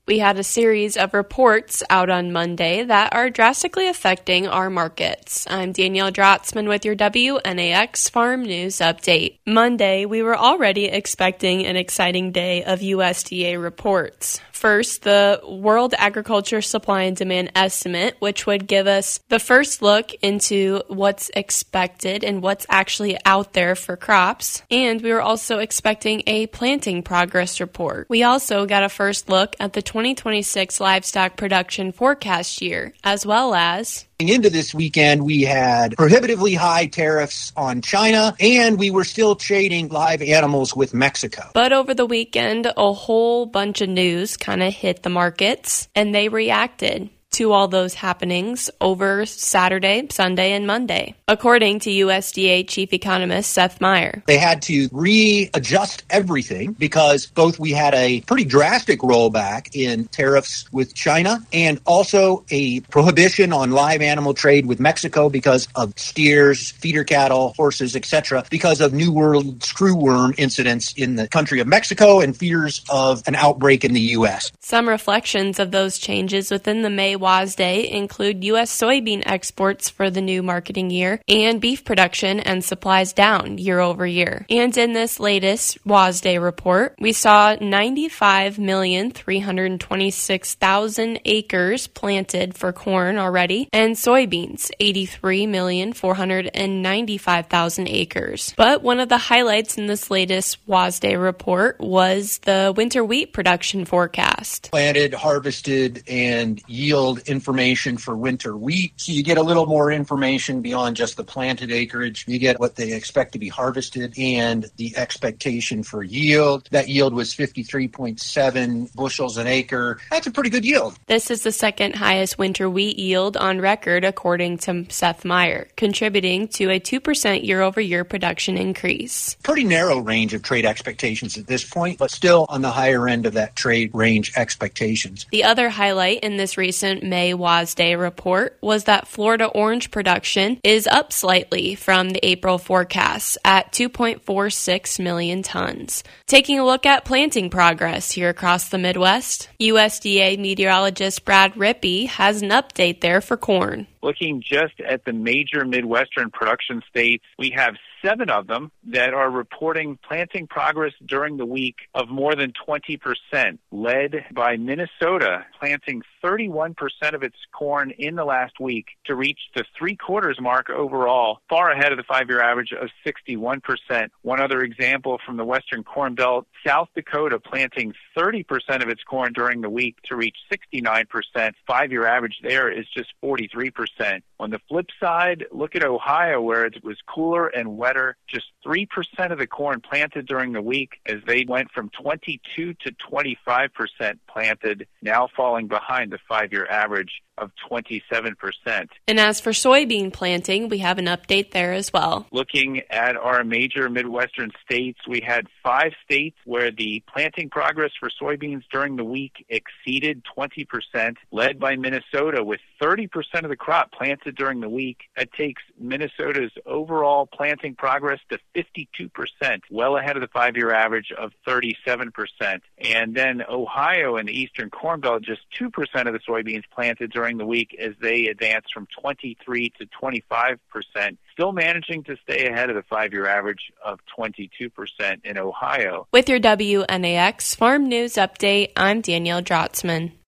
We had a series of reports out on Monday that are drastically affecting our markets. I'm Danielle Drotzman with your WNAX Farm News Update. Monday, we were already expecting an exciting day of USDA reports. First, the World Agriculture Supply and Demand Estimate, which would give us the first look into what's expected and what's actually out there for crops. And we were also expecting a planting progress report. We also got a first look at the 2026 livestock production forecast year, as well as into this weekend, we had prohibitively high tariffs on China, and we were still trading live animals with Mexico. But over the weekend, a whole bunch of news kind of hit the markets, and they reacted to all those happenings over Saturday, Sunday, and Monday, according to USDA Chief Economist Seth Meyer. They had to readjust everything because both we had a pretty drastic rollback in tariffs with China and also a prohibition on live animal trade with Mexico because of steers, feeder cattle, horses, etc., because of New World screwworm incidents in the country of Mexico and fears of an outbreak in the U.S. Some reflections of those changes within the May WASDE include U.S. soybean exports for the new marketing year and beef production and supplies down year over year. And in this latest WASDE report, we saw 95,326,000 acres planted for corn already and soybeans, 83,495,000 acres. But one of the highlights in this latest WASDE report was the winter wheat production forecast. Planted, harvested, and yield information for winter wheat. So you get a little more information beyond just the planted acreage. You get what they expect to be harvested and the expectation for yield. That yield was 53.7 bushels an acre. That's a pretty good yield. This is the second highest winter wheat yield on record, according to Seth Meyer, contributing to a 2% year-over-year production increase. Pretty narrow range of trade expectations at this point, but still on the higher end of that trade range expectations. The other highlight in this recent May WASDE report was that Florida orange production is up slightly from the April forecasts at 2.46 million tons. Taking a look at planting progress here across the Midwest, USDA meteorologist Brad Rippey has an update there for corn. Looking just at the major Midwestern production states, we have 7 of them that are reporting planting progress during the week of more than 20%, led by Minnesota, planting 31% of its corn in the last week to reach the 3/4 mark overall, far ahead of the 5-year average of 61%. One other example from the Western Corn Belt, South Dakota planting 30% of its corn during the week to reach 69%. 5-year average there is just 43%. On the flip side, look at Ohio, where it was cooler and wetter. Just 3% of the corn planted during the week as they went from 22 to 25% planted, now falling behind the 5-year average of 27%. And as for soybean planting, we have an update there as well. Looking at our major Midwestern states, we had 5 states where the planting progress for soybeans during the week exceeded 20%, led by Minnesota with 30% of the crop planted during the week. That takes Minnesota's overall planting progress to 52%, well ahead of the 5-year average of 37%. And then Ohio and the Eastern Corn Belt, just 2% of the soybeans planted during the week as they advanced from 23 to 25%, still managing to stay ahead of the 5-year average of 22% in Ohio. With your WNAX Farm News Update, I'm Danielle Drotzman.